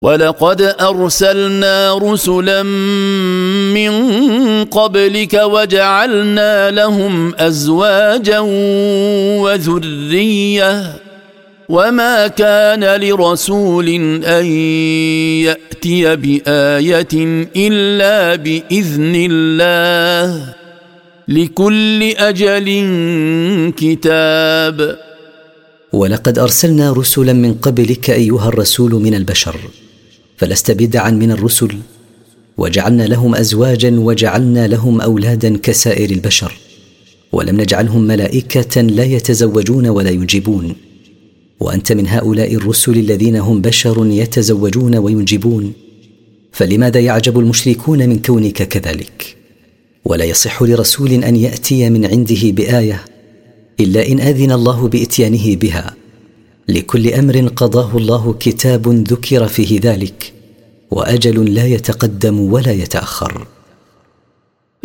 ولقد أرسلنا رسلا من قبلك وجعلنا لهم أزواجا وذرية وما كان لرسول أن يأتي بآية إلا بإذن الله لكل أجل كتاب. ولقد أرسلنا رسلا من قبلك أيها الرسول من البشر، فلست بدعا من الرسل، وجعلنا لهم أزواجا وجعلنا لهم أولادا كسائر البشر، ولم نجعلهم ملائكة لا يتزوجون ولا ينجبون، وأنت من هؤلاء الرسل الذين هم بشر يتزوجون وينجبون، فلماذا يعجب المشركون من كونك كذلك؟ ولا يصح لرسول أن يأتي من عنده بآية إلا إن أذن الله بإتيانه بها، لكل أمر قضاه الله كتاب ذكر فيه ذلك، وأجل لا يتقدم ولا يتأخر.